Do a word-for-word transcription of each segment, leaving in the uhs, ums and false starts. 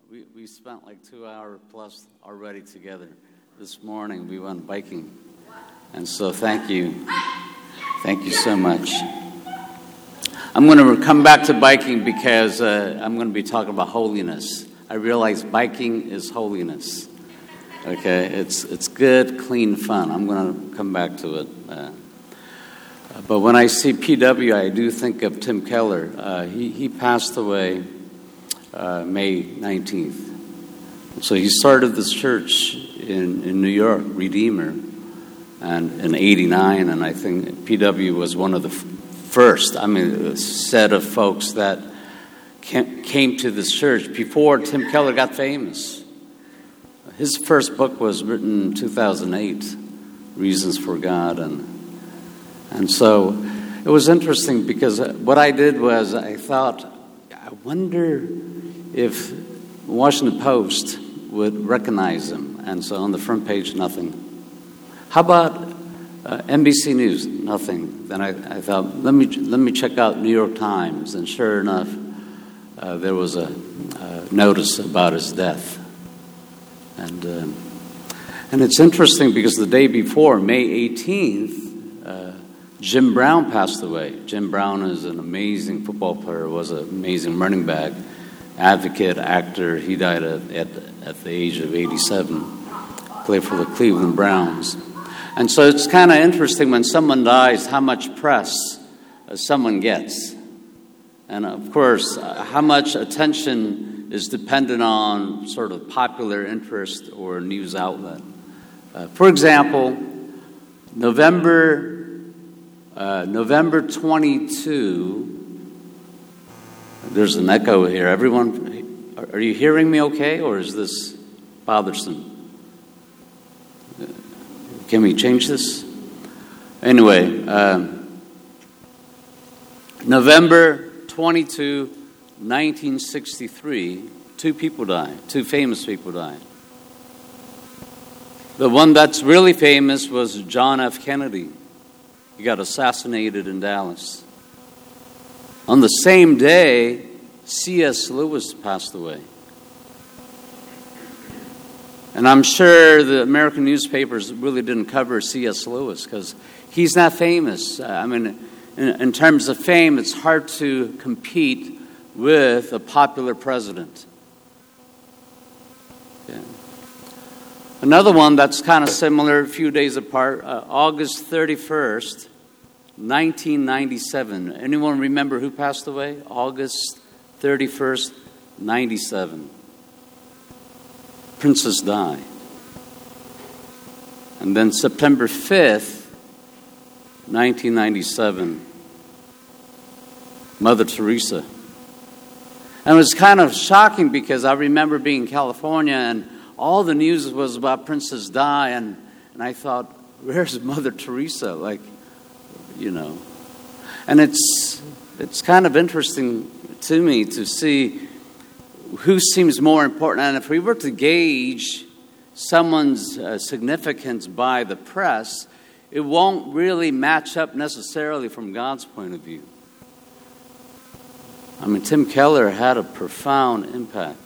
we, we spent like two hours plus already together. This morning we went biking. And so thank you. Thank you so much. I'm going to come back to biking because uh, I'm going to be talking about holiness. I realize biking is holiness. Okay, it's it's good, clean fun. I'm going to come back to it. Uh, but when I see P W, I do think of Tim Keller. Uh, he, he passed away uh, May nineteenth. So he started this church in, in New York, Redeemer, and in eighty-nine, and I think P W was one of the f- first, I mean, a set of folks that came, came to this church before Tim Keller got famous. His first book was written in two thousand eight, Reasons for God, and and so it was interesting because what I did was I thought, I wonder if Washington Post would recognize him, and so on the front page, nothing. How about uh, N B C News? Nothing. Then I, I thought, let me let me check out New York Times, and sure enough, uh, there was a uh, notice about his death. And uh, and it's interesting because the day before, May eighteenth, uh, Jim Brown passed away. Jim Brown is an amazing football player, was an amazing running back, advocate, actor. He died at, at, at the age of eighty-seven, played for the Cleveland Browns. And so it's kind of interesting when someone dies, how much press uh, someone gets. And of course, uh, how much attention is dependent on sort of popular interest or news outlet. Uh, for example, November uh, November twenty-second, there's an echo here. Everyone, are, are you hearing me okay, or is this bothersome? Can we change this? Anyway, uh, November twenty-second, nineteen sixty-three, two people died, two famous people died. The one that's really famous was John F. Kennedy. He got assassinated in Dallas. On the same day, C S Lewis passed away. And I'm sure the American newspapers really didn't cover C S Lewis because he's not famous. I mean, in, in terms of fame, it's hard to compete with a popular president. Yeah. Another one that's kind of similar, a few days apart, uh, August thirty-first, nineteen ninety-seven. Anyone remember who passed away? August thirty-first, ninety-seven. Princess Di. And then September fifth, nineteen ninety-seven, Mother Teresa. And it was kind of shocking because I remember being in California and all the news was about Princess Di, and, and I thought, where's Mother Teresa? Like, you know. And it's it's kind of interesting to me to see who seems more important. And if we were to gauge someone's uh, significance by the press, it won't really match up necessarily from God's point of view. I mean, Tim Keller had a profound impact.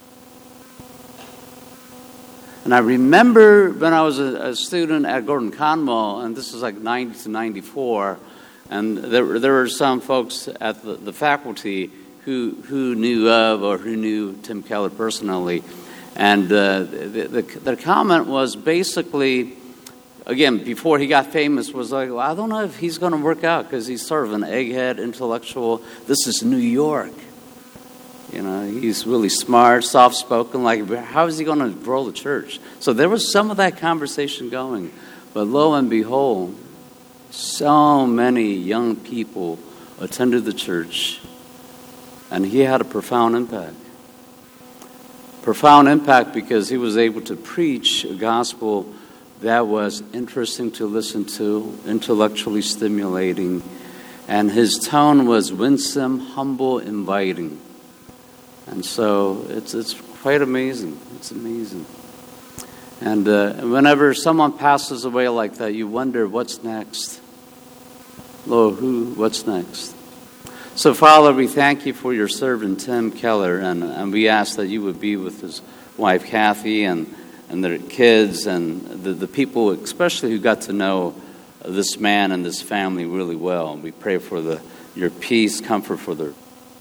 And I remember when I was a, a student at Gordon Conwell, and this was like ninety to ninety-four, and there, there were some folks at the, the faculty who who knew of or who knew Tim Keller personally. And uh, the, the, the comment was basically, again, before he got famous, was like, well, I don't know if he's going to work out because he's sort of an egghead, intellectual. This is New York. You know, he's really smart, soft-spoken. Like, how is he going to grow the church? So there was some of that conversation going. But lo and behold, so many young people attended the church, and he had a profound impact. Profound impact because he was able to preach a gospel that was interesting to listen to, intellectually stimulating, and his tone was winsome, humble, inviting. And so it's it's quite amazing. It's amazing. And uh, whenever someone passes away like that, you wonder what's next. Lord, who? What's next? So, Father, we thank you for your servant, Tim Keller, and, and we ask that you would be with his wife, Kathy, and, and their kids, and the, the people, especially who got to know this man and this family really well. We pray for the your peace, comfort for their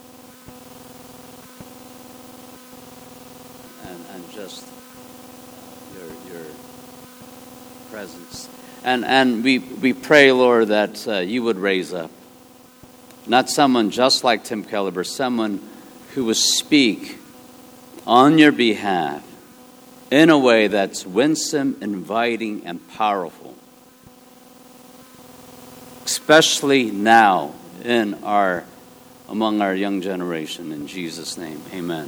and, and just your your presence. And and we, we pray, Lord, that uh, you would raise up not someone just like Tim Keller, but someone who will speak on your behalf in a way that's winsome, inviting, and powerful. Especially now in our among our young generation. In Jesus' name, amen.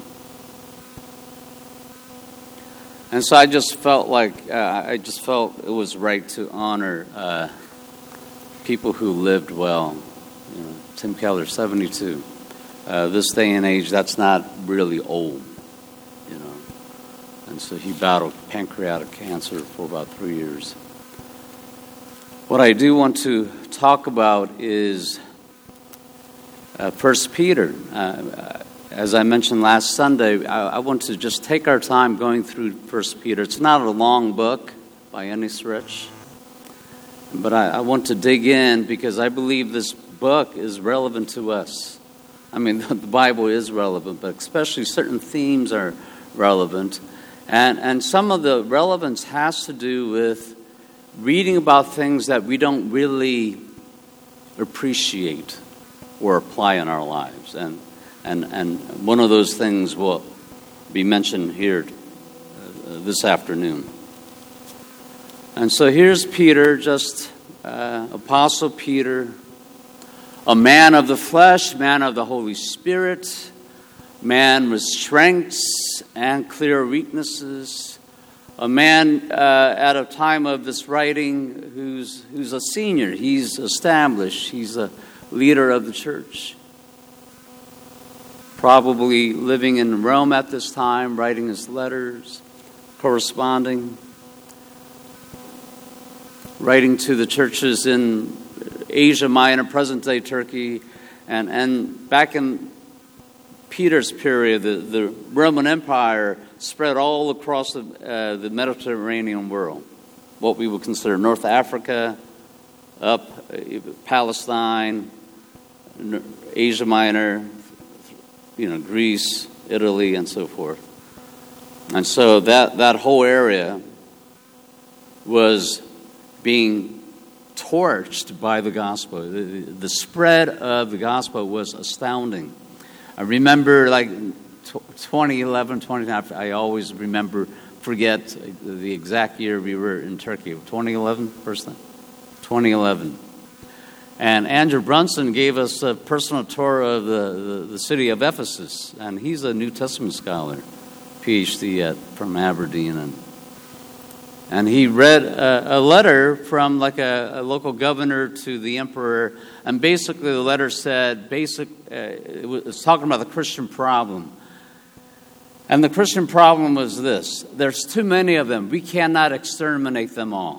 And so I just felt like uh, I just felt it was right to honor uh, people who lived well. You know, Tim Keller, seventy-two. Uh, this day and age, that's not really old, you know. And so he battled pancreatic cancer for about three years. What I do want to talk about is uh, First Peter. Uh, as I mentioned last Sunday, I, I want to just take our time going through First Peter. It's not a long book by any stretch, but I, I want to dig in because I believe this book is relevant to us. I mean, the Bible is relevant, but especially certain themes are relevant. And, and some of the relevance has to do with reading about things that we don't really appreciate or apply in our lives. And and and one of those things will be mentioned here uh, this afternoon. And so here's Peter, just uh, Apostle Peter, a man of the flesh, man of the Holy Spirit, man with strengths and clear weaknesses, a man uh, at a time of this writing who's who's a senior. He's established. He's a leader of the church. Probably living in Rome at this time, writing his letters, corresponding, writing to the churches in Asia Minor, present-day Turkey, and, and back in Peter's period, the, the Roman Empire spread all across the, uh, the Mediterranean world, what we would consider North Africa, up uh, Palestine, Asia Minor, you know, Greece, Italy, and so forth. And so that, that whole area was being torched by the gospel. The, the spread of the gospel was astounding. I remember, like, twenty eleven, twenty nine, I always remember, forget the exact year we were in Turkey. twenty eleven, first time? twenty eleven. And Andrew Brunson gave us a personal tour of the, the, the city of Ephesus. And he's a New Testament scholar, P H D at, from Aberdeen. And And he read a, a letter from like a, a local governor to the emperor. And basically the letter said, basic, uh, it was talking about the Christian problem. And the Christian problem was this: there's too many of them. We cannot exterminate them all.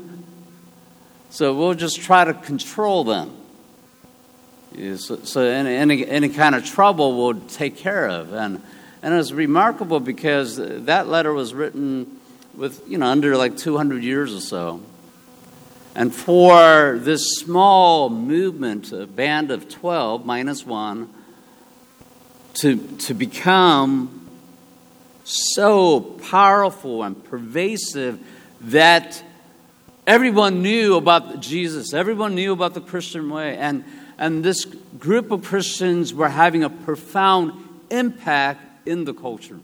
So we'll just try to control them. Yeah, so so any, any, any kind of trouble we'll take care of. And, and it was remarkable because that letter was written with, you know, under like two hundred years or so. And for this small movement, a band of twelve minus one, to, to become so powerful and pervasive that everyone knew about Jesus. Everyone knew about the Christian way. And, and this group of Christians were having a profound impact in the culture.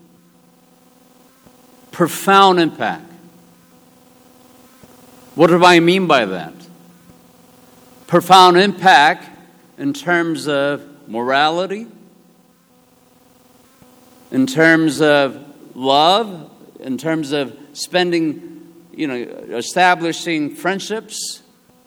Profound impact. What do I mean by that? Profound impact in terms of morality, in terms of love, in terms of spending, you know, establishing friendships.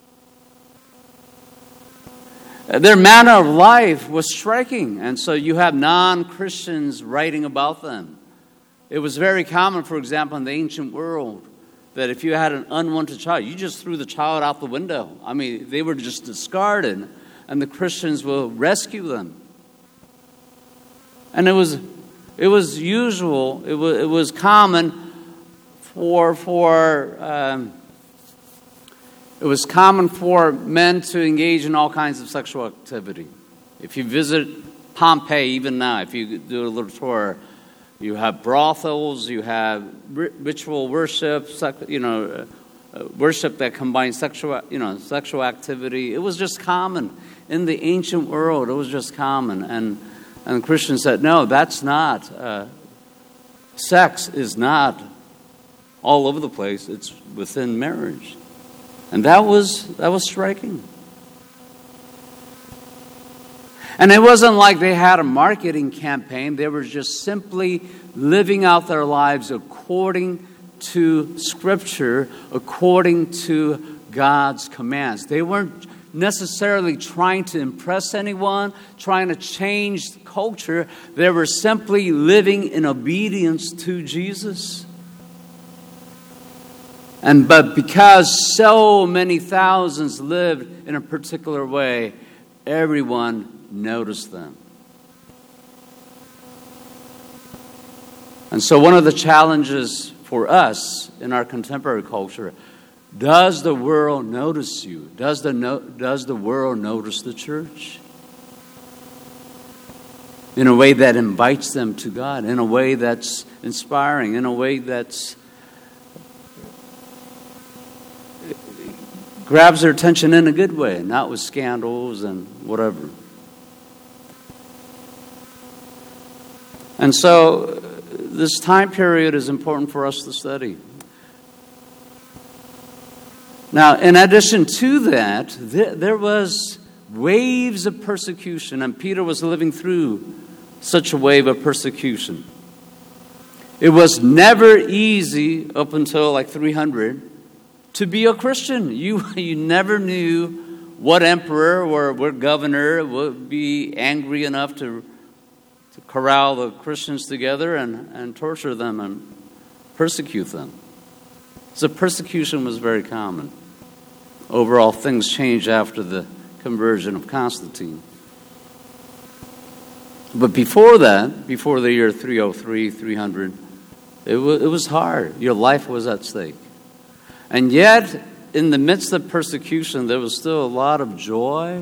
Their manner of life was striking, and so you have non-Christians writing about them. It was very common, for example, in the ancient world, that if you had an unwanted child, you just threw the child out the window. I mean, they were just discarded. and the Christians will rescue them. And it was it was usual, it was, it was common for for um, it was common for men to engage in all kinds of sexual activity. If you visit Pompeii, even now, if you do a little tour, you have brothels, you have ritual worship, you know, uh, worship that combines sexual, you know, sexual activity. It was just common in the ancient world. It was just common, and and Christians said, no, that's not. Uh, sex is not all over the place. It's within marriage, and that was that was striking. And it wasn't like they had a marketing campaign. They were just simply living out their lives according to Scripture, according to God's commands. They weren't necessarily trying to impress anyone, trying to change culture. They were simply living in obedience to Jesus. And but because so many thousands lived in a particular way, everyone notice them. And so one of the challenges for us in our contemporary culture, does the world notice you? Does the no, does the world notice the church? In a way that invites them to God, in a way that's inspiring, in a way that's grabs their attention in a good way, not with scandals and whatever. And so this time period is important for us to study. Now, in addition to that, there was waves of persecution, and Peter was living through such a wave of persecution. It was never easy up until like three hundred to be a Christian. You, you never knew what emperor or what governor would be angry enough to corral the Christians together and, and torture them and persecute them. So persecution was very common. Overall, things changed after the conversion of Constantine. But before that, before the year three oh three, three hundred, it was, it was hard. Your life was at stake. And yet, in the midst of persecution, there was still a lot of joy,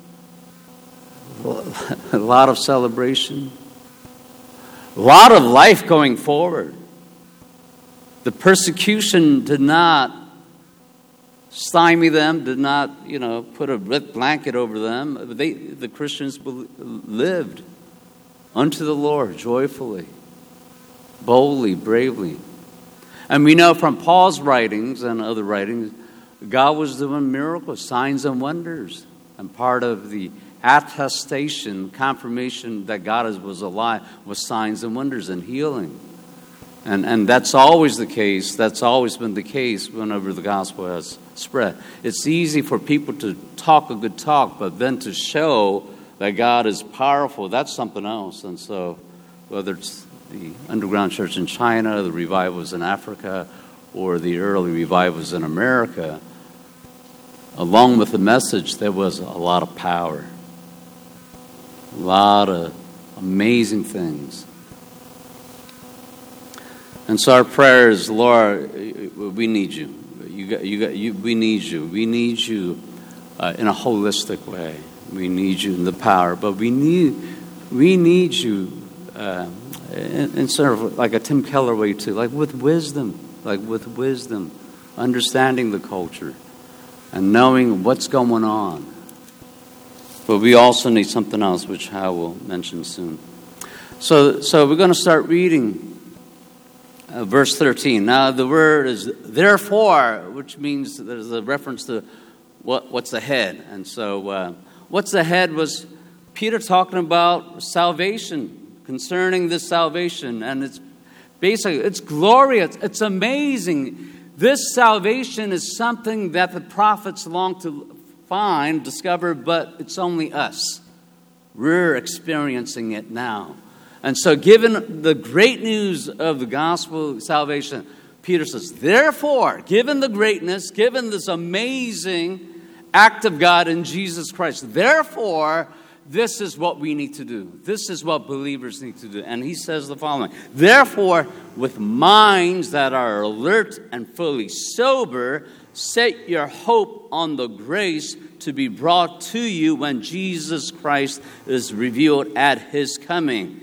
a lot of celebration, a lot of life going forward. The persecution did not stymie them, did not, you know, put a red blanket over them. They, the Christians lived unto the Lord joyfully, boldly, bravely. And we know from Paul's writings and other writings, God was doing miracles, signs and wonders. And part of the attestation, confirmation that God was alive was signs and wonders and healing. And and that's always the case. That's always been the case whenever the gospel has spread. It's easy for people to talk a good talk, but then to show that God is powerful, that's something else. And so whether it's the underground church in China, the revivals in Africa, or the early revivals in America, along with the message, there was a lot of power. A lot of amazing things. And so our prayer is, Lord, we need you. You got, you got, you, we need you. We need you uh, in a holistic way. We need you in the power, but we need we need you uh, in, in sort of like a Tim Keller way too, like with wisdom, like with wisdom, understanding the culture and knowing what's going on. But we also need something else, which Hal will mention soon. So, so we're going to start reading uh, verse thirteen. Now, the word is therefore, which means there's a reference to what what's ahead. And so, uh, what's ahead was Peter talking about salvation, concerning this salvation, and it's basically it's glorious, it's amazing. This salvation is something that the prophets long to find, discover, but it's only us. We're experiencing it now. And so given the great news of the gospel of salvation, Peter says, therefore, given the greatness, given this amazing act of God in Jesus Christ. Therefore, this is what we need to do. This is what believers need to do. And he says the following: therefore, with minds that are alert and fully sober, set your hope on the grace to be brought to you when Jesus Christ is revealed at his coming.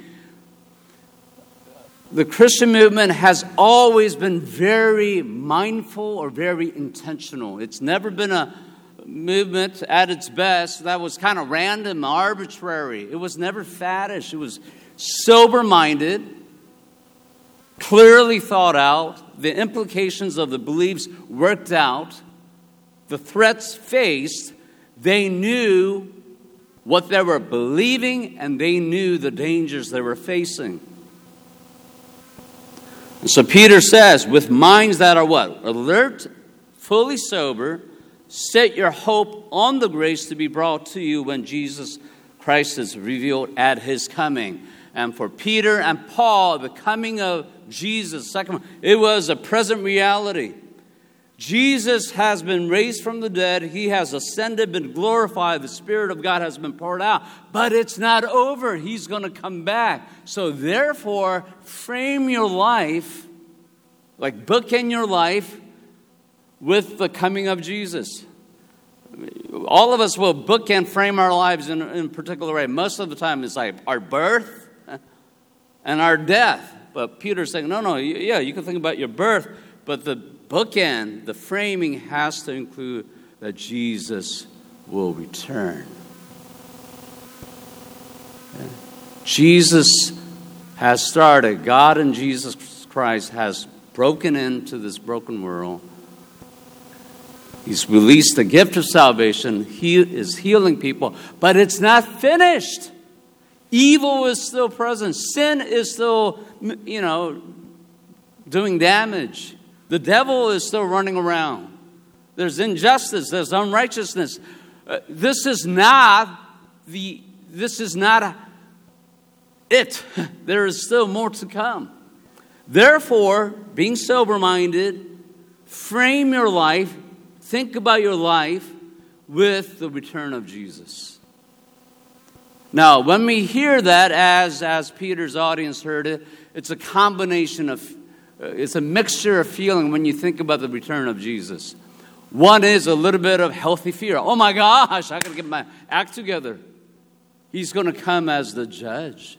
The Christian movement has always been very mindful or very intentional. It's never been a movement at its best that was kind of random, arbitrary. It was never faddish. It was sober-minded, clearly thought out, the implications of the beliefs worked out, the threats faced. They knew what they were believing, and they knew the dangers they were facing. And so Peter says, with minds that are what? Alert, fully sober, set your hope on the grace to be brought to you when Jesus Christ is revealed at his coming. And for Peter and Paul, the coming of Jesus, second one, it was a present reality. Jesus has been raised from the dead. He has ascended, been glorified. The Spirit of God has been poured out. But it's not over. He's going to come back. So therefore, frame your life, like bookend your life, with the coming of Jesus. All of us will bookend frame our lives in, in a particular way. Most of the time it's like our birth and our death. But Peter's saying, no, no, yeah, you can think about your birth, but the bookend, the framing has to include that Jesus will return. Okay? Jesus has started. God in Jesus Christ has broken into this broken world. He's released the gift of salvation. He is healing people, but it's not finished. Evil is still present. Sin is still, you know, doing damage. The devil is still running around. There's injustice. There's unrighteousness. Uh, this is not the. This is not a, it. There is still more to come. Therefore, being sober-minded, frame your life, think about your life with the return of Jesus. Now, when we hear that, as as Peter's audience heard it, it's a combination of. It's a mixture of feeling when you think about the return of Jesus. One is a little bit of healthy fear. Oh my gosh, I got to get my act together. He's going to come as the judge.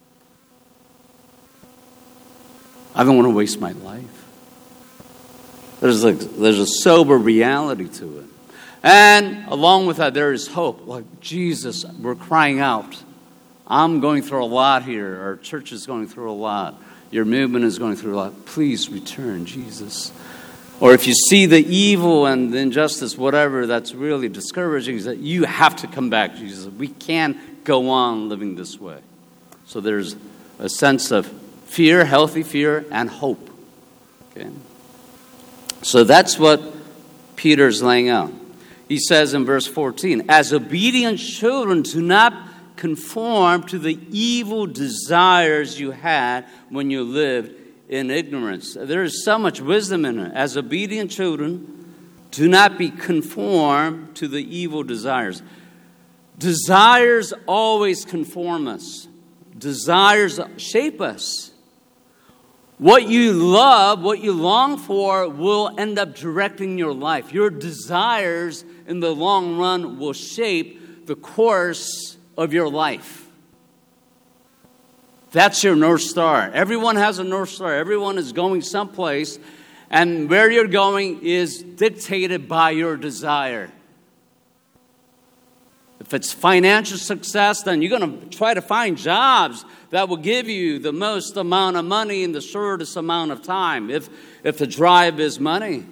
I don't want to waste my life. There's a, there's a sober reality to it. And along with that, there is hope. Like, Jesus, we're crying out. I'm going through a lot here. Our church is going through a lot. Your movement is going through a lot. Please return, Jesus. Or if you see the evil and the injustice, whatever, that's really discouraging, is that you have to come back, Jesus. We can't go on living this way. So there's a sense of fear, healthy fear, and hope. Okay? So that's what Peter's laying out. He says in verse fourteen, as obedient children, do not conform to the evil desires you had when you lived in ignorance. There is so much wisdom in it. As obedient children, do not be conformed to the evil desires. Desires always conform us. Desires shape us. What you love, what you long for, will end up directing your life. Your desires in the long run will shape the course of your life. That's your North Star. Everyone has a North Star. Everyone is going someplace, and where you're going is dictated by your desire. If it's financial success, then you're going to try to find jobs that will give you the most amount of money in the shortest amount of time. If, if the drive is money.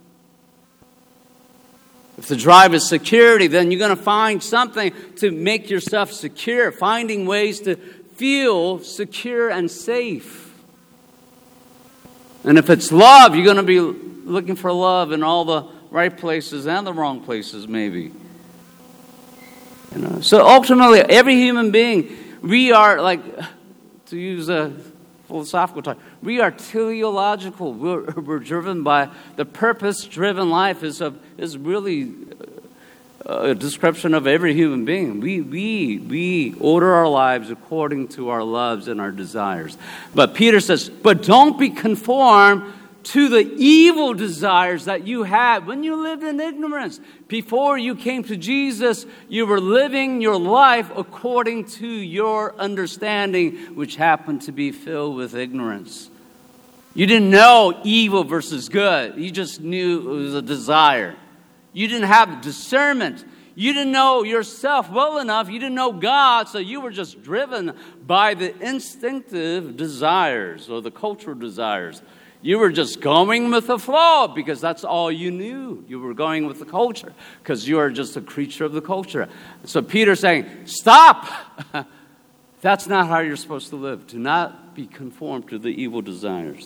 If the drive is security, then you're going to find something to make yourself secure. Finding ways to feel secure and safe. And if it's love, you're going to be looking for love in all the right places and the wrong places, maybe. You know? So ultimately, every human being, we are like, to use a philosophical term, we are teleological. We're, we're driven by the purpose-driven life is of is really a description of every human being. We, we, we order our lives according to our loves and our desires. But Peter says, but don't be conformed to the evil desires that you had when you lived in ignorance. Before you came to Jesus, you were living your life according to your understanding, which happened to be filled with ignorance. You didn't know evil versus good. You just knew it was a desire. You didn't have discernment. You didn't know yourself well enough. You didn't know God, so you were just driven by the instinctive desires or the cultural desires. You were just going with the flow because that's all you knew. You were going with the culture because you are just a creature of the culture. So Peter's saying, stop. That's not how you're supposed to live. Do not be conformed to the evil desires.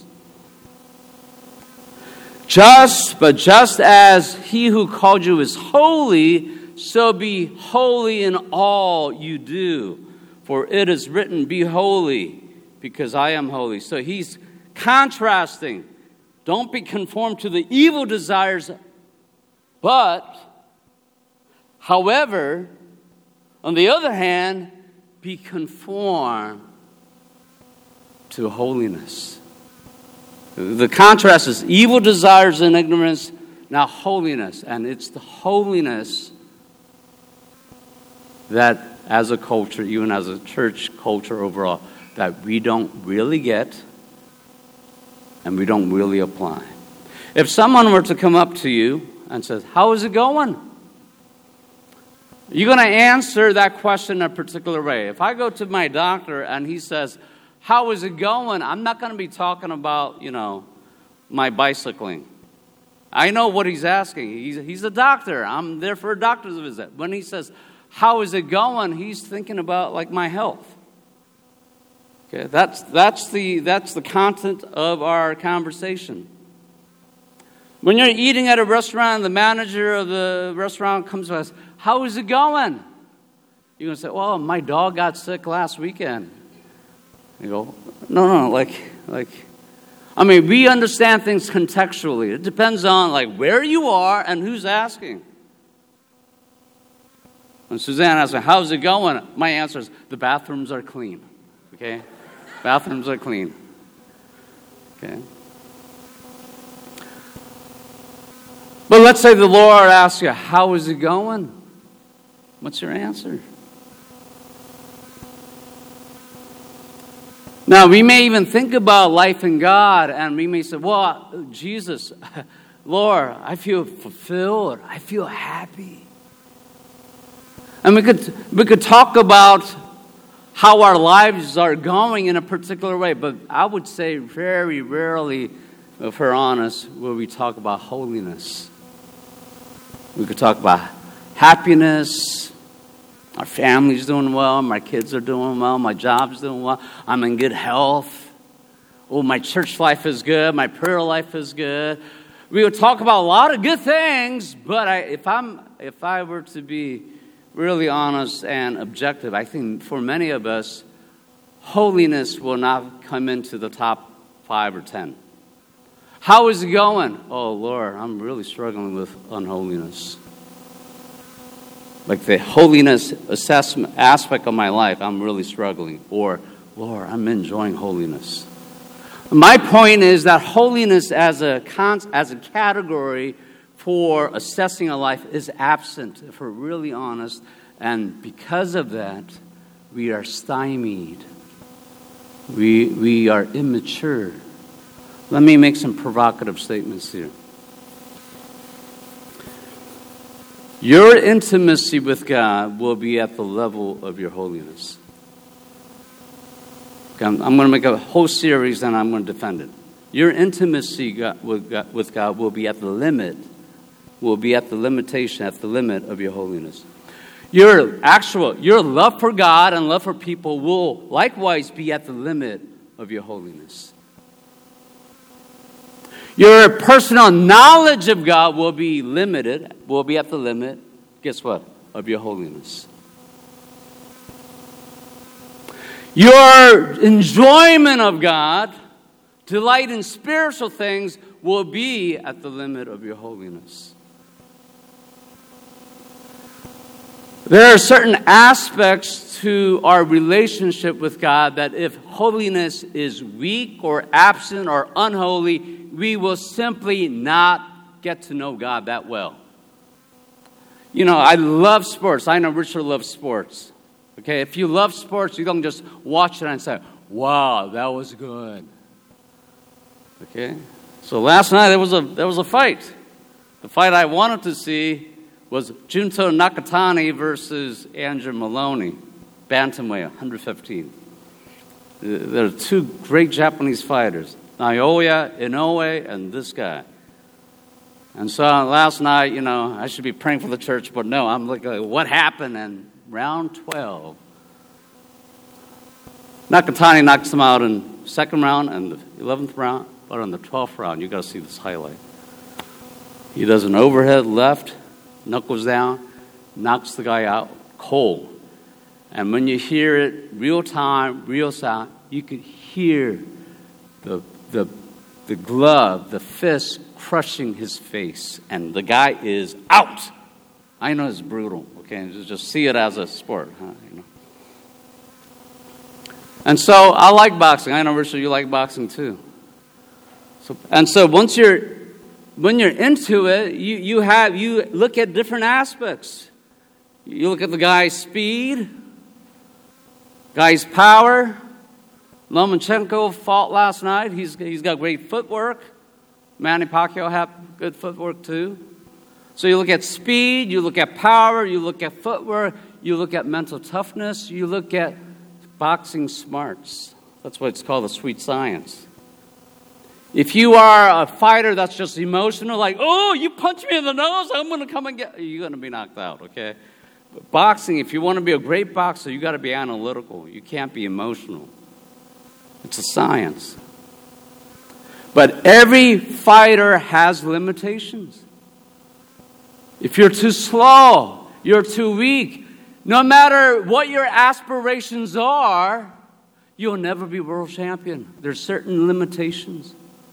Just, but just as he who called you is holy, so be holy in all you do. For it is written, be holy, because I am holy. So he's contrasting. Don't be conformed to the evil desires, but, however, on the other hand, be conformed to holiness. The contrast is evil desires and ignorance, now holiness. And it's the holiness that as a culture, even as a church culture overall, that we don't really get and we don't really apply. If someone were to come up to you and says, how is it going? You're going to answer that question in a particular way. If I go to my doctor and he says, how is it going? I'm not going to be talking about, you know, my bicycling. I know what he's asking. He's, he's a doctor. I'm there for a doctor's visit. When he says, how is it going? He's thinking about, like, my health. Okay, that's that's the that's the content of our conversation. When you're eating at a restaurant, the manager of the restaurant comes to us, how is it going? You're going to say, well, my dog got sick last weekend. You go, no, no, like, like, I mean, we understand things contextually. It depends on, like, where you are and who's asking. When Suzanne asks me, how's it going? My answer is, the bathrooms are clean. Okay? Bathrooms are clean. Okay? But let's say the Lord asks you, how is it going? What's your answer? Now, we may even think about life in God, and we may say, well, Jesus, Lord, I feel fulfilled. I feel happy. And we could we could talk about how our lives are going in a particular way, but I would say very rarely, if we're honest, will we talk about holiness. We could talk about happiness. Our family's doing well. My kids are doing well. My job's doing well. I'm in good health. Oh, my church life is good. My prayer life is good. We would talk about a lot of good things, but I, if I'm if I were to be really honest and objective, I think for many of us, holiness will not come into the top five or ten. How is it going? Oh, Lord, I'm really struggling with unholiness. Like the holiness assessment aspect of my life, I'm really struggling. Or, Lord, I'm enjoying holiness. My point is that holiness as a con- as a category for assessing a life is absent, if we're really honest. And because of that, we are stymied. We, we are immature. Let me make some provocative statements here. Your intimacy with God will be at the level of your holiness. Okay, I'm, I'm going to make a whole series and I'm going to defend it. Your intimacy God, with, God, with God will be at the limit, will be at the limitation, at the limit of your holiness. Your actual, your love for God and love for people will likewise be at the limit of your holiness. Your personal knowledge of God will be limited, will be at the limit, guess what, of your holiness. Your enjoyment of God, delight in spiritual things, will be at the limit of your holiness. There are certain aspects to our relationship with God that if holiness is weak or absent or unholy, we will simply not get to know God that well. You know, I love sports. I know Richard loves sports. Okay, if you love sports, you don't just watch it and say, wow, that was good. Okay, so last night there was a there was a fight. The fight I wanted to see was Junto Nakatani versus Andrew Maloney, bantamweight, one fifteen. There are two great Japanese fighters, Naoya Inoue and this guy. And so last night, you know, I should be praying for the church, but no, I'm like, what happened? And round twelve, Nakatani knocks him out in the second round and the eleventh round, but on the twelfth round, you got to see this highlight. He does an overhead left, knuckles down, knocks the guy out cold. And when you hear it, real time, real sound, you could hear the the the glove, the fist crushing his face, and the guy is out. I know it's brutal. Okay, just see it as a sport, huh? You know. And so I like boxing. I know, Richard, you like boxing too. So, and so once you're when you're into it, you you have you look at different aspects. You look at the guy's speed, guy's power. Lomachenko fought last night. He's he's got great footwork. Manny Pacquiao had good footwork too. So you look at speed, you look at power, you look at footwork, you look at mental toughness, you look at boxing smarts. That's what it's called, the sweet science. If you are a fighter that's just emotional, like, oh, you punch me in the nose, I'm going to come and get you, you're going to be knocked out, okay? But boxing, if you want to be a great boxer, you got to be analytical. You can't be emotional. It's a science. But every fighter has limitations. If you're too slow, you're too weak, no matter what your aspirations are, you'll never be world champion. There's certain limitations.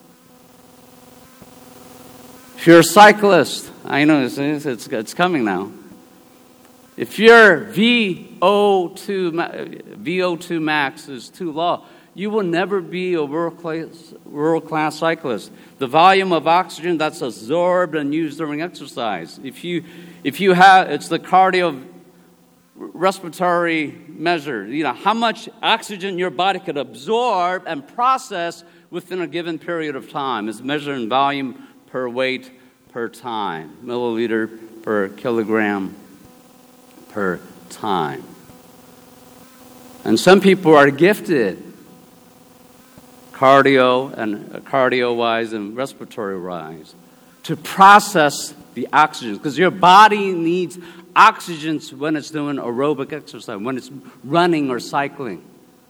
If you're a cyclist, I know it's, it's, it's coming now. If your V O two, V O two max is too low, you will never be a world-class, world-class cyclist. The volume of oxygen that's absorbed and used during exercise. If you, if you have, it's the cardio respiratory measure. You know, how much oxygen your body could absorb and process within a given period of time. It's measured in volume per weight per time. Milliliter per kilogram per time. And some people are gifted cardio and uh, cardio-wise and respiratory-wise to process the oxygen, because your body needs oxygen when it's doing aerobic exercise, when it's running or cycling.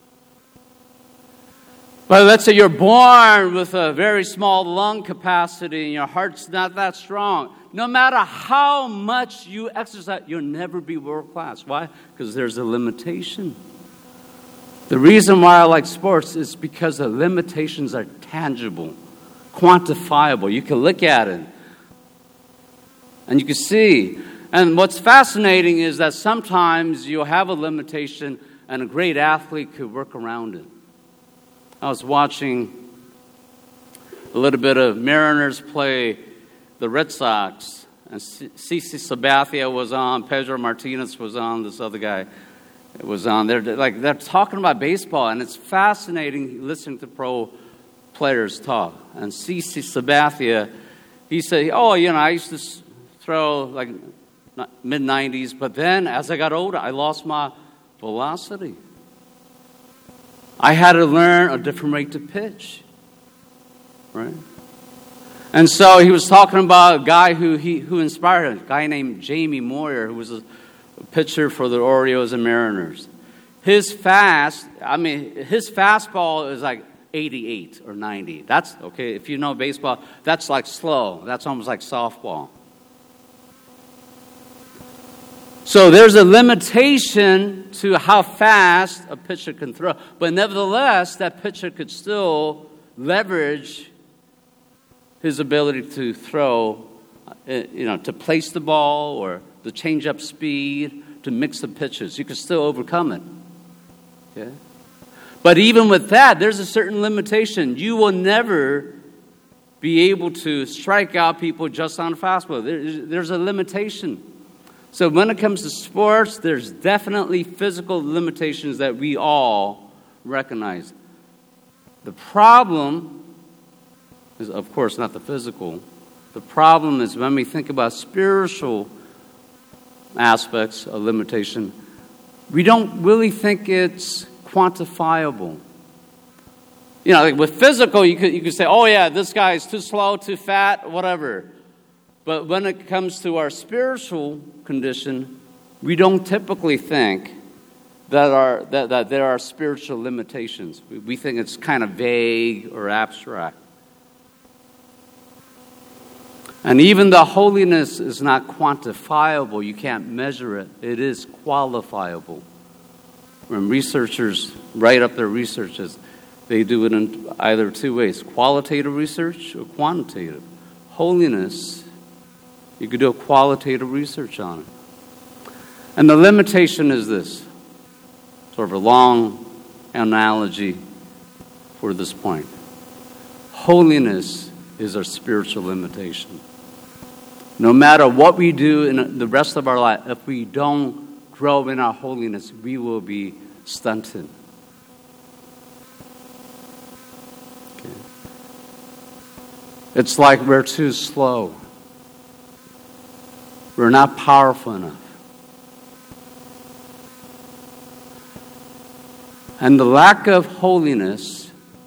But let's say you're born with a very small lung capacity and your heart's not that strong. No matter how much you exercise, you'll never be world-class. Why? Because there's a limitation. The reason why I like sports is because the limitations are tangible, quantifiable. You can look at it and you can see. And what's fascinating is that sometimes you'll have a limitation and a great athlete could work around it. I was watching a little bit of Mariners play the Red Sox, and CeCe Sabathia was on, Pedro Martinez was on, this other guy was on. They're like they're talking about baseball, and it's fascinating listening to pro players talk. And CeCe Sabathia, he said, "Oh, you know, I used to throw like mid nineties, but then as I got older, I lost my velocity. I had to learn a different rate to pitch, right?" And so he was talking about a guy who he who inspired him, a guy named Jamie Moyer, who was a pitcher for the Orioles and Mariners. His fast, I mean, his fastball is like eighty-eight or ninety. That's, okay, if you know baseball, that's like slow. That's almost like softball. So there's a limitation to how fast a pitcher can throw. But nevertheless, that pitcher could still leverage his ability to throw, you know, to place the ball or to change up speed, to mix the pitches. You can still overcome it. Okay? But even with that, there's a certain limitation. You will never be able to strike out people just on fastball. There, there's a limitation. So when it comes to sports, there's definitely physical limitations that we all recognize. The problem is, of course, not the physical. The problem is when we think about spiritual aspects of limitation, we don't really think it's quantifiable. You know, like with physical, you could you could say, oh yeah, this guy is too slow, too fat, whatever. But when it comes to our spiritual condition, we don't typically think that are that, that there are spiritual limitations. We, we think it's kind of vague or abstract. And even the holiness is not quantifiable. You can't measure it. It is qualifiable. When researchers write up their researches, they do it in either two ways, qualitative research or quantitative. Holiness, you could do a qualitative research on it. And the limitation is this, sort of a long analogy for this point. Holiness is our spiritual limitation. No matter what we do in the rest of our life, if we don't grow in our holiness, we will be stunted. Okay. It's like we're too slow. We're not powerful enough. And the lack of holiness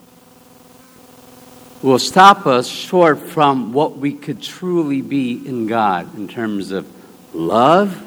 will stop us short from what we could truly be in God in terms of love,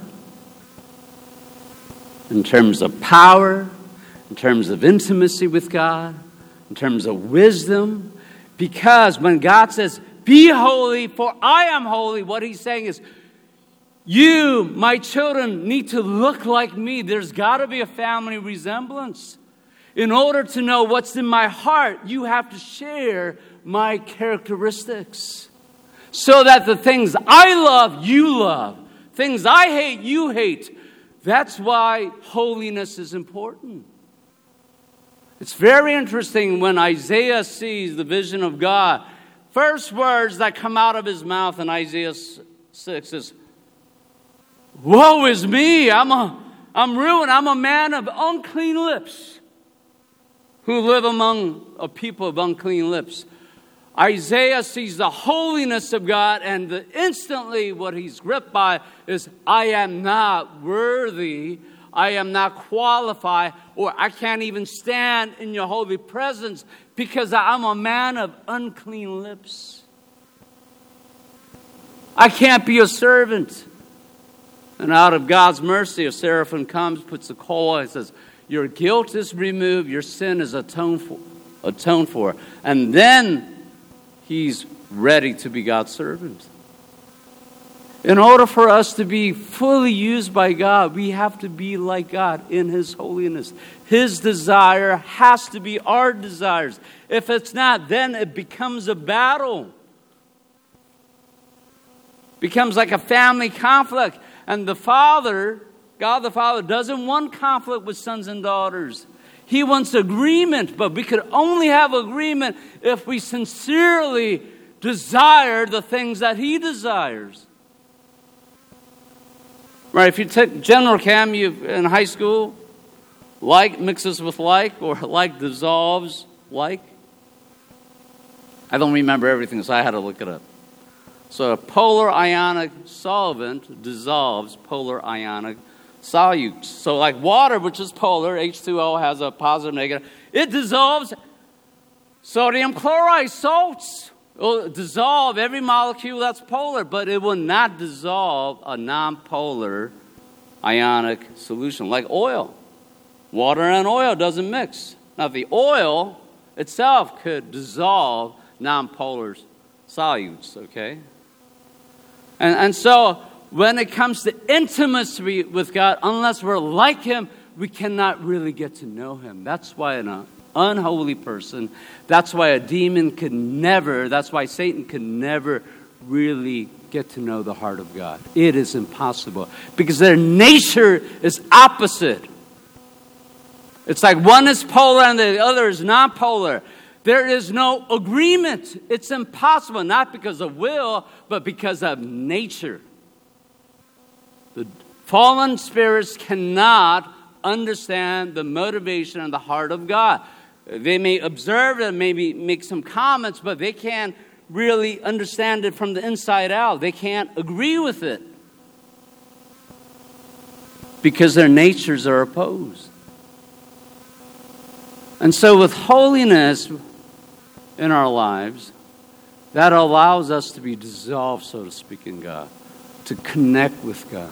in terms of power, in terms of intimacy with God, in terms of wisdom. Because when God says, be holy, for I am holy, what he's saying is, you, my children, need to look like me. There's got to be a family resemblance. In order to know what's in my heart, you have to share my characteristics. So that the things I love, you love. Things I hate, you hate. That's why holiness is important. It's very interesting when Isaiah sees the vision of God. First words that come out of his mouth in Isaiah six is, woe is me, I'm a, I'm ruined, I'm a man of unclean lips, who live among a people of unclean lips. Isaiah sees the holiness of God, and the, instantly what he's gripped by is, I am not worthy, I am not qualified, or I can't even stand in your holy presence because I'm a man of unclean lips. I can't be a servant. And out of God's mercy, a seraphim comes, puts a coal, and says, your guilt is removed, your sin is atoned for, atoned for. And then he's ready to be God's servant. In order for us to be fully used by God, we have to be like God in his holiness. His desire has to be our desires. If it's not, then it becomes a battle. Becomes like a family conflict. And the Father, God the Father, doesn't want conflict with sons and daughters. He wants agreement, but we could only have agreement if we sincerely desire the things that he desires. Right, if you take general chem you in high school, like mixes with like, or like dissolves like. I don't remember everything, so I had to look it up. So a polar ionic solvent dissolves polar ionic solutes. So like water, which is polar, H two O has a positive, negative. It dissolves sodium chloride, salts. It will dissolve every molecule that's polar, but it will not dissolve a non-polar ionic solution, like oil. Water and oil doesn't mix. Now, the oil itself could dissolve non-polar solutes, okay? And, and so, when it comes to intimacy with God, unless we're like him, we cannot really get to know him. That's why an unholy person, that's why a demon could never, that's why Satan could never really get to know the heart of God. It is impossible because their nature is opposite. It's like one is polar and the other is not polar. There is no agreement. It's impossible, not because of will, but because of nature. The fallen spirits cannot understand the motivation and the heart of God. They may observe it, maybe make some comments, but they can't really understand it from the inside out. They can't agree with it because their natures are opposed. And so with holiness in our lives, that allows us to be dissolved, so to speak, in God, to connect with God,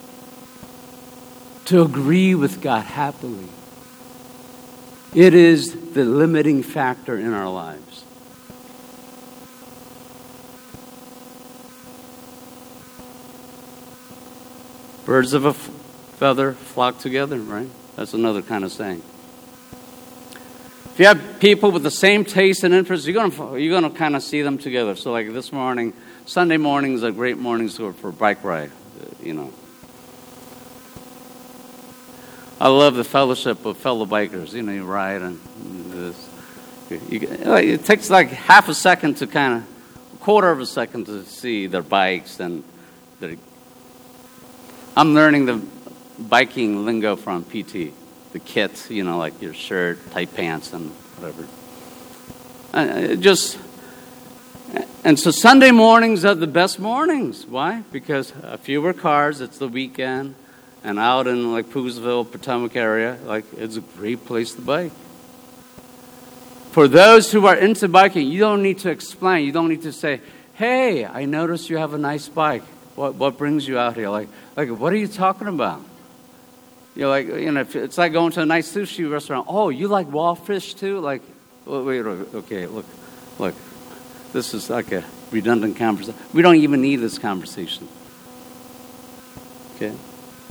to agree with God happily. It is the limiting factor in our lives. Birds of a feather flock together, right? That's another kind of saying. If you have people with the same taste and interest, you're going to you're going to kind of see them together. So, like this morning, Sunday mornings are great mornings for, for bike ride. You know, I love the fellowship of fellow bikers. You know, you ride and this. You, it takes like half a second to kind of, a quarter of a second to see their bikes and their. I'm learning the biking lingo from P T. The kit, you know, like your shirt, tight pants, and whatever. Uh, just, and so Sunday mornings are the best mornings. Why? Because uh, fewer cars, it's the weekend, and out in like Poolesville, Potomac area, like it's a great place to bike. For those who are into biking, you don't need to explain. You don't need to say, hey, I noticed you have a nice bike. What what brings you out here? Like, like what are you talking about? You're like, you know, it's like going to a nice sushi restaurant. Oh, you like raw fish too? Like, wait, okay, look, look. This is like a redundant conversation. We don't even need this conversation. Okay?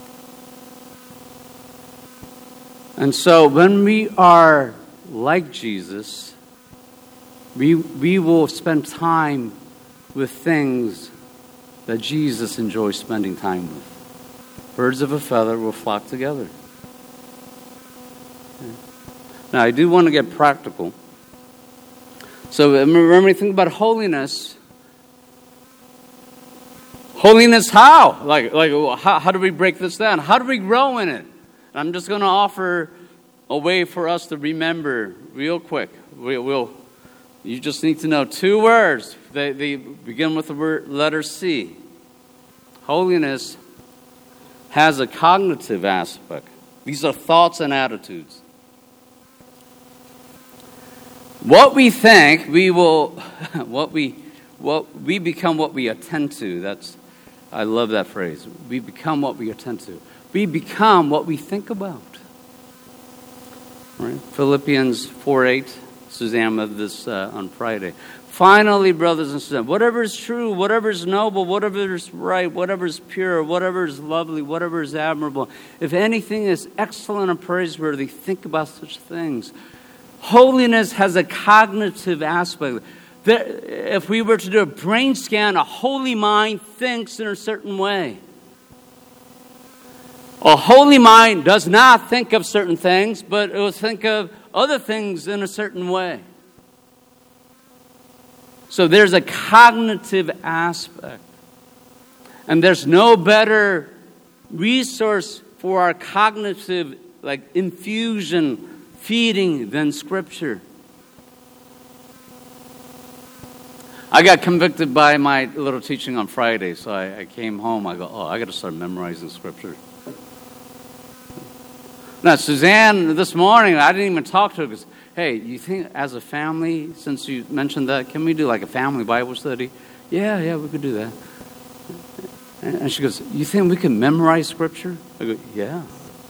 And so when we are like Jesus, we we will spend time with things that Jesus enjoys spending time with. Birds of a feather will flock together. Okay. Now, I do want to get practical. So remember, when you think about holiness, holiness how? Like, like how, how do we break this down? How do we grow in it? I'm just going to offer a way for us to remember real quick. We, we'll, you just need to know two words. They, they begin with the word letter C. Holiness has a cognitive aspect. These are thoughts and attitudes. What we think, we will, what we, what we become what we attend to. That's, I love that phrase. We become what we attend to. We become what we think about. Right? Philippians four eight. Suzanne read this uh, on Friday. Finally, brothers and sisters, whatever is true, whatever is noble, whatever is right, whatever is pure, whatever is lovely, whatever is admirable, if anything is excellent and praiseworthy, think about such things. Holiness has a cognitive aspect. There, if we were to do a brain scan, a holy mind thinks in a certain way. A holy mind does not think of certain things, but it will think of other things in a certain way. So there's a cognitive aspect. And there's no better resource for our cognitive like infusion, feeding than Scripture. I got convicted by my little teaching on Friday, so I, I came home. I go, oh, I got to start memorizing Scripture. Now, Suzanne, this morning, I didn't even talk to her because, hey, you think as a family, since you mentioned that, can we do like a family Bible study? Yeah, yeah, we could do that. And she goes, you think we can memorize Scripture? I go, yeah.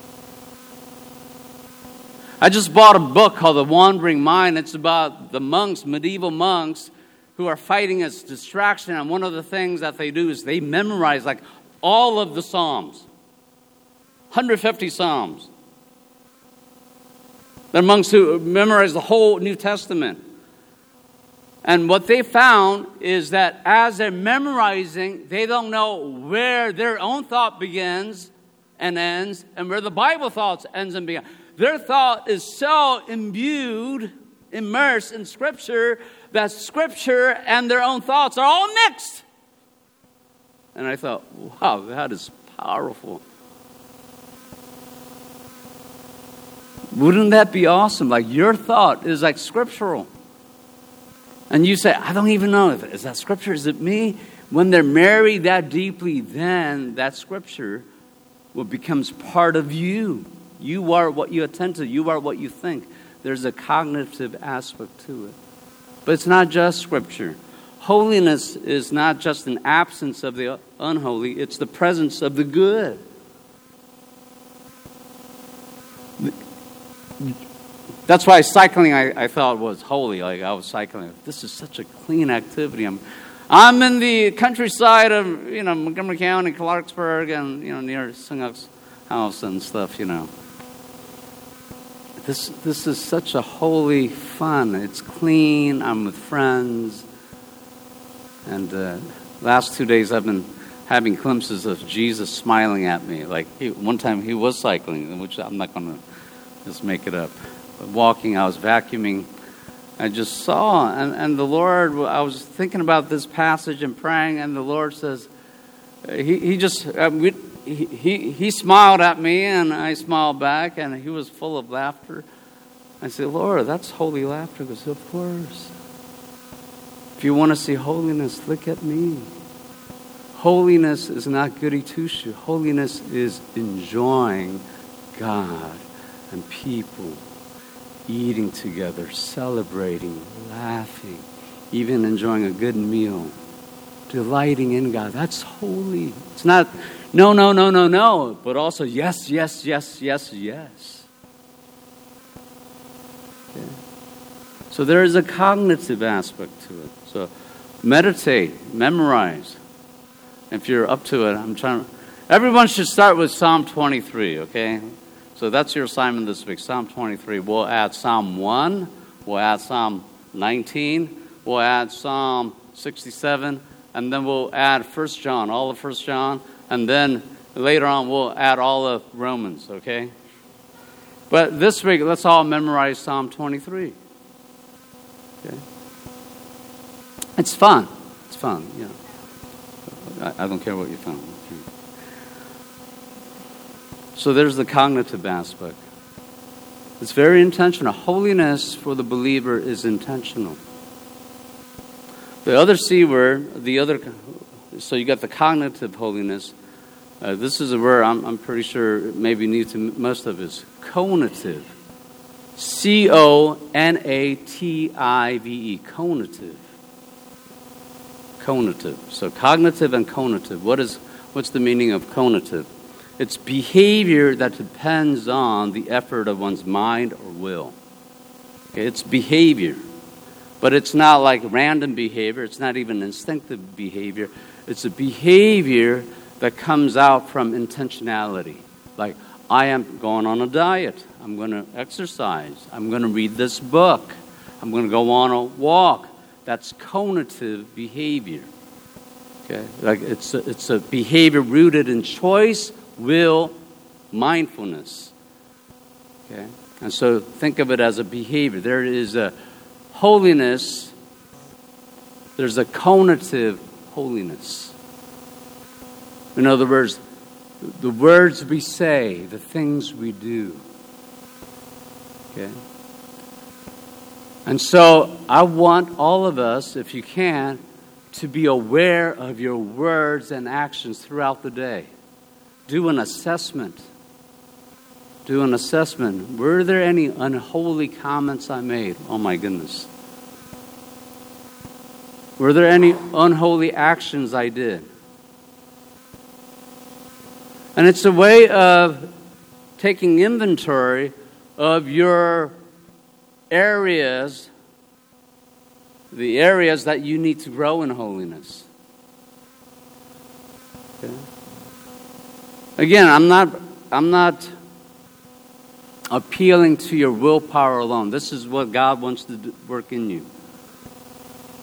I just bought a book called The Wandering Mind. It's about the monks, medieval monks, who are fighting as distraction. And one of the things that they do is they memorize like all of the Psalms. one hundred fifty Psalms. They're monks who memorize the whole New Testament. And what they found is that as they're memorizing, they don't know where their own thought begins and ends and where the Bible thoughts ends and begins. Their thought is so imbued, immersed in Scripture, that Scripture and their own thoughts are all mixed. And I thought, wow, that is powerful. Wouldn't that be awesome? Like your thought is like scriptural. And you say, I don't even know. Is that Scripture? Is it me? When they're married that deeply, then that Scripture will becomes part of you. You are what you attend to. You are what you think. There's a cognitive aspect to it. But it's not just Scripture. Holiness is not just an absence of the unholy. It's the presence of the good. That's why cycling I, I thought was holy. Like I was cycling. This is such a clean activity. I'm, I'm in the countryside of you know Montgomery County, Clarksburg, and you know near Sunguk's house and stuff. You know. This this is such a holy fun. It's clean. I'm with friends. And uh, last two days I've been having glimpses of Jesus smiling at me. Like he, one time he was cycling, which I'm not going to just make it up. But walking, I was vacuuming. I just saw, and, and the Lord, I was thinking about this passage and praying, and the Lord says, he, he just, uh, we, he, he, he smiled at me, and I smiled back, and he was full of laughter. I said, Lord, that's holy laughter. He goes, of course. If you want to see holiness, look at me. Holiness is not goody two-shoe. Holiness is enjoying God and people, eating together, celebrating, laughing, even enjoying a good meal, delighting in God. That's holy. It's not no, no, no, no, no, but also yes, yes, yes, yes, yes. Okay. So there is a cognitive aspect to it. So meditate, memorize. If you're up to it, I'm trying to, everyone should start with Psalm twenty-three, okay? So that's your assignment this week, Psalm twenty-three. We'll add Psalm one, we'll add Psalm nineteen, we'll add Psalm sixty-seven, and then we'll add First John, all of First John, and then later on we'll add all of Romans, okay? But this week, let's all memorize Psalm twenty-three. Okay? It's fun. It's fun, you know. I, I don't care what you found. Okay. So there's the cognitive aspect. It's very intentional. Holiness for the believer is intentional. The other C word, the other, so you got the cognitive holiness. Uh, this is a word I'm, I'm pretty sure maybe new to most of us. Conative. C O N A T I V E. Conative. Conative. So cognitive and conative. What is, what's the meaning of conative? It's behavior that depends on the effort of one's mind or will. Okay, it's behavior. But it's not like random behavior. It's not even instinctive behavior. It's a behavior that comes out from intentionality. Like, I am going on a diet. I'm going to exercise. I'm going to read this book. I'm going to go on a walk. That's conative behavior. Okay, like it's a, it's a behavior rooted in choice, will, mindfulness. Okay, and so think of it as a behavior. There is a holiness. There's a conative holiness. In other words, the words we say, the things we do. Okay. And so I want all of us, if you can, to be aware of your words and actions throughout the day. Do an assessment. Do an assessment. Were there any unholy comments I made? Oh my goodness. Were there any unholy actions I did? And it's a way of taking inventory of your areas, the areas that you need to grow in holiness. Okay. Again, I'm not I'm not appealing to your willpower alone. This is what God wants to do, work in you.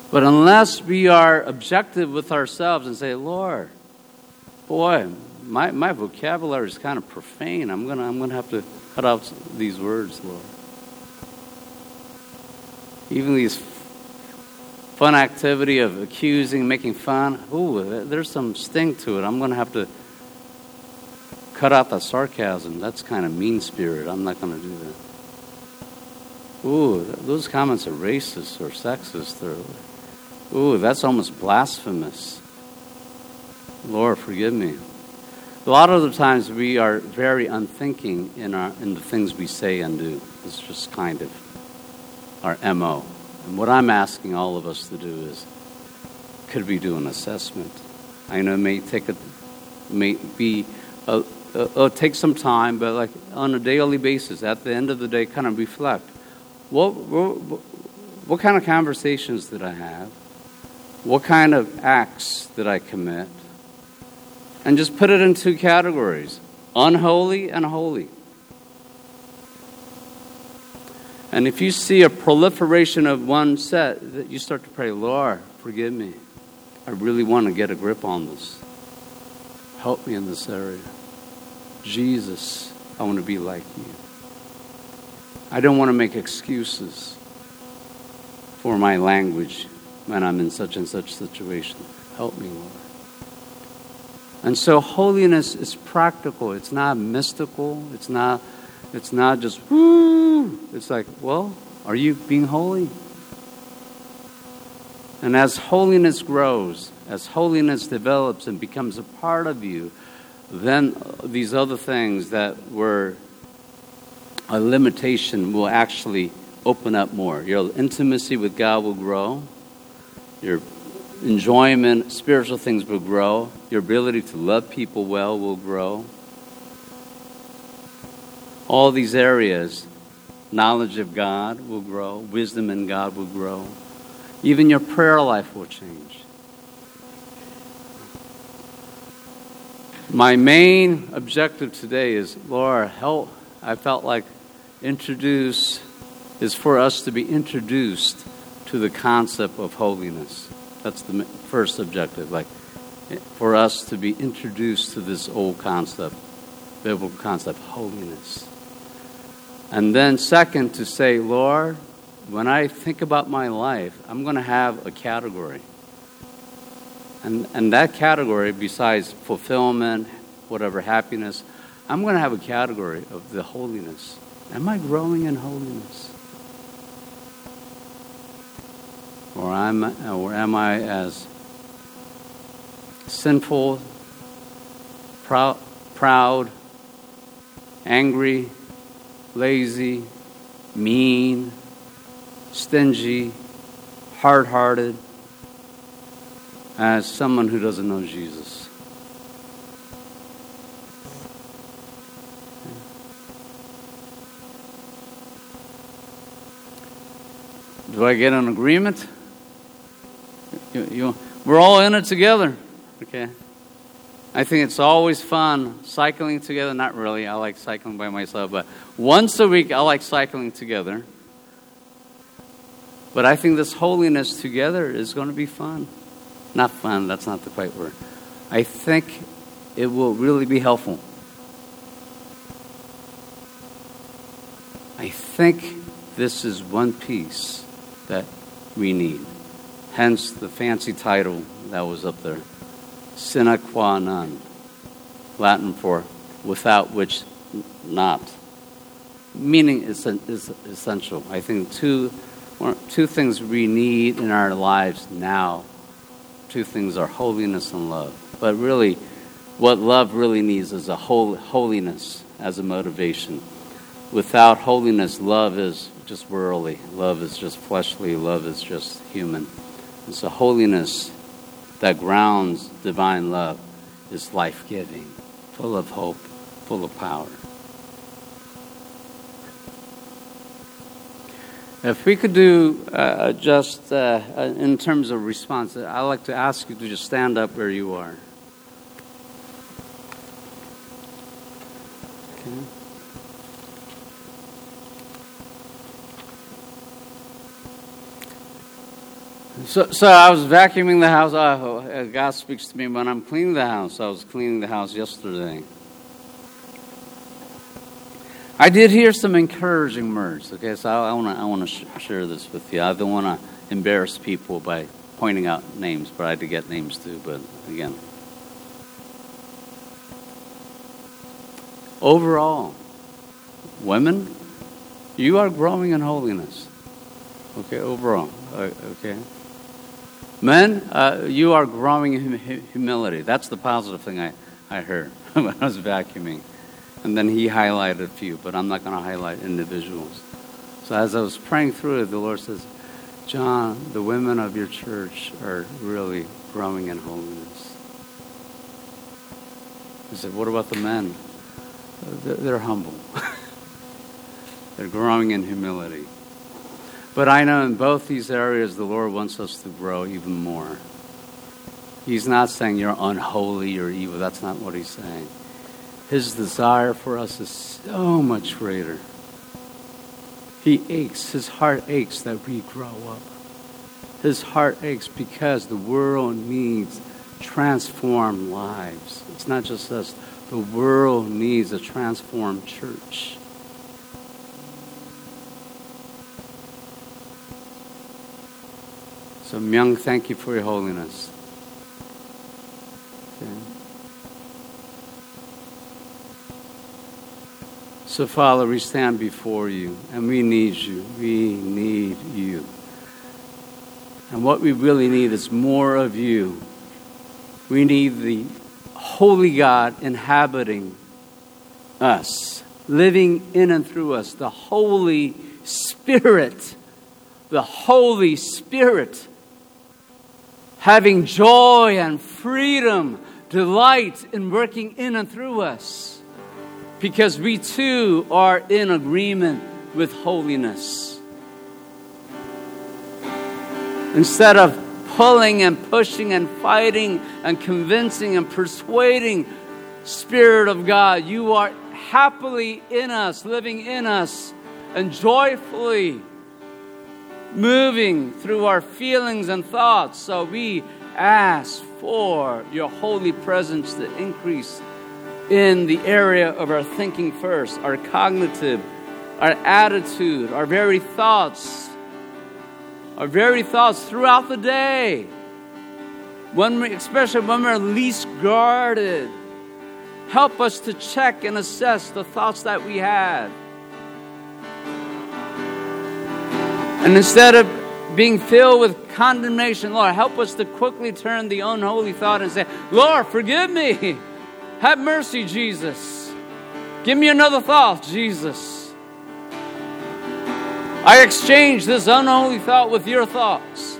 But unless we are objective with ourselves and say, Lord, boy, my, my vocabulary is kind of profane. I'm gonna I'm gonna have to cut out these words, Lord. Even these fun activity of accusing, making fun, ooh, there's some sting to it. I'm gonna have to cut out the sarcasm. That's kind of mean spirit. I'm not gonna do that. Ooh, those comments are racist or sexist. Or, ooh, that's almost blasphemous. Lord, forgive me. A lot of the times we are very unthinking in our in the things we say and do. It's just kind of our M O. And what I'm asking all of us to do is, could we do an assessment? I know it may take a, may be, a, a, a, take some time, but like on a daily basis, at the end of the day, kind of reflect. What, what, what kind of conversations did I have? What kind of acts did I commit? And just put it in two categories, unholy and holy. And if you see a proliferation of one set, that you start to pray, Lord, forgive me. I really want to get a grip on this. Help me in this area. Jesus, I want to be like you. I don't want to make excuses for my language when I'm in such and such situation. Help me, Lord. And so holiness is practical. It's not mystical. It's not, it's not just, woo. It's like, well, are you being holy? And as holiness grows, as holiness develops and becomes a part of you, then these other things that were a limitation will actually open up more. Your intimacy with God will grow. Your enjoyment, spiritual things will grow. Your ability to love people well will grow. All these areas, knowledge of God will grow. Wisdom in God will grow. Even your prayer life will change. My main objective today is, Lord, help. I felt like introduce is for us to be introduced to the concept of holiness. That's the first objective, like for us to be introduced to this old concept, biblical concept, holiness. And then second, to say, Lord, when I think about my life, I'm going to have a category. And and that category, besides fulfillment, whatever, happiness, I'm going to have a category of the holiness. Am I growing in holiness? Or am, or am I as sinful, proud, proud, angry, lazy, mean, stingy, hard-hearted, as someone who doesn't know Jesus? Do I get an agreement? You, you, we're all in it together, okay? I think it's always fun cycling together. Not really. I like cycling by myself, but once a week I like cycling together. But I think this holiness together is going to be fun. Not fun, that's not the right word. I think it will really be helpful. I think this is one piece that we need. Hence the fancy title that was up there. Sine qua non. Latin for without which not. Meaning is, is essential. I think two, two things we need in our lives now. Two things are holiness and love. But really, what love really needs is a whole, holiness as a motivation. Without holiness, love is just worldly. Love is just fleshly. Love is just human. It's a holiness that grounds divine love is life-giving, full of hope, full of power. If we could do uh, just uh, in terms of response, I'd like to ask you to just stand up where you are. Okay. So, so I was vacuuming the house. Uh, God speaks to me when I'm cleaning the house. I was cleaning the house yesterday. I did hear some encouraging words. Okay, so I want to I want to sh- share this with you. I don't want to embarrass people by pointing out names, but I had to get names too. But again, overall, women, you are growing in holiness. Okay, overall, uh, okay. Men, uh, you are growing in hum- humility. That's the positive thing I, I heard when I was vacuuming. And then he highlighted a few, but I'm not going to highlight individuals. So as I was praying through it, the Lord says, John, the women of your church are really growing in holiness. I said, what about the men? They're, they're humble. They're growing in humility. But I know in both these areas, the Lord wants us to grow even more. He's not saying you're unholy, you're evil. That's not what he's saying. His desire for us is so much greater. He aches, his heart aches that we grow up. His heart aches because the world needs transformed lives. It's not just us. The world needs a transformed church. So, Myung, thank you for your holiness. Okay. So, Father, we stand before you, and we need you. We need you. And what we really need is more of you. We need the Holy God inhabiting us, living in and through us, the Holy Spirit, the Holy Spirit, having joy and freedom, delight in working in and through us, because we too are in agreement with holiness. Instead of pulling and pushing and fighting and convincing and persuading, Spirit of God, you are happily in us, living in us, and joyfully moving through our feelings and thoughts. So we ask for your holy presence to increase in the area of our thinking first, our cognitive, our attitude, our very thoughts, our very thoughts throughout the day. When we, especially when we're least guarded, help us to check and assess the thoughts that we had. And instead of being filled with condemnation, Lord, help us to quickly turn the unholy thought and say, Lord, forgive me. Have mercy, Jesus. Give me another thought, Jesus. I exchange this unholy thought with your thoughts.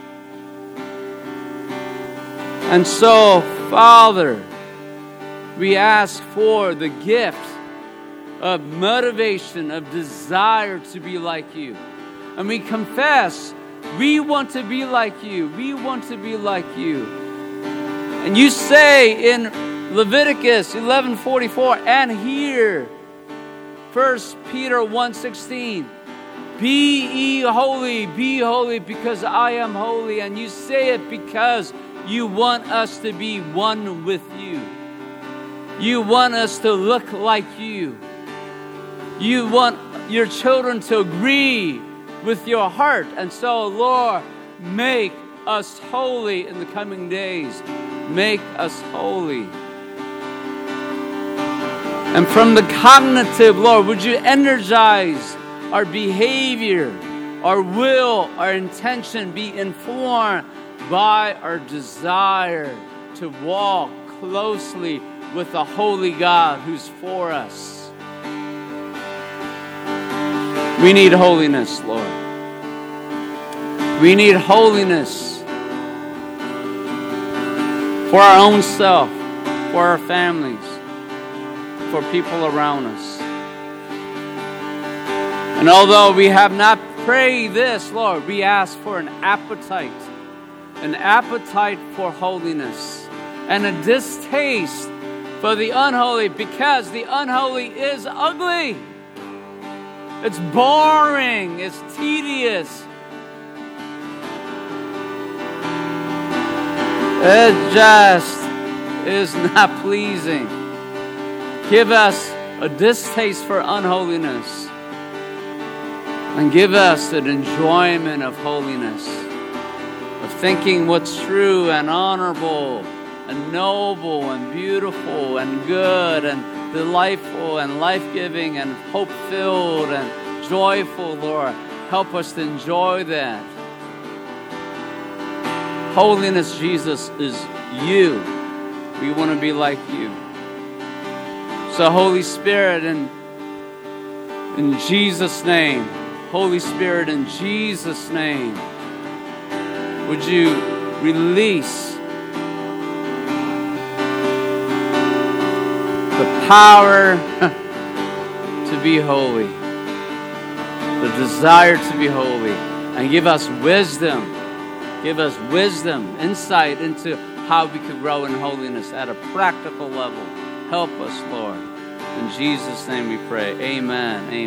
And so, Father, we ask for the gift of motivation, of desire to be like you. And we confess, we want to be like you. We want to be like you. And you say in Leviticus eleven forty-four, and here, First Peter one sixteen, be ye holy, be holy, because I am holy. And you say it because you want us to be one with you. You want us to look like you. You want your children to agree with your heart. And so, Lord, make us holy in the coming days. Make us holy. And from the cognitive, Lord, would you energize our behavior, our will, our intention, be informed by our desire to walk closely with the holy God who's for us. We need holiness, Lord. We need holiness for our own self, for our families, for people around us. And although we have not prayed this, Lord, we ask for an appetite, an appetite for holiness, and a distaste for the unholy, because the unholy is ugly. It's boring. It's tedious. It just is not pleasing. Give us a distaste for unholiness and give us an enjoyment of holiness, of thinking what's true and honorable and noble and beautiful and good and delightful and life-giving and hope-filled and joyful, Lord. Help us to enjoy that. Holiness, Jesus, is you. We want to be like you. So, Holy Spirit, in, in Jesus' name, Holy Spirit, in Jesus' name, would you release the power to be holy, the desire to be holy, and give us wisdom. Give us wisdom, insight into how we can grow in holiness at a practical level. Help us, Lord. In Jesus' name we pray. Amen. Amen.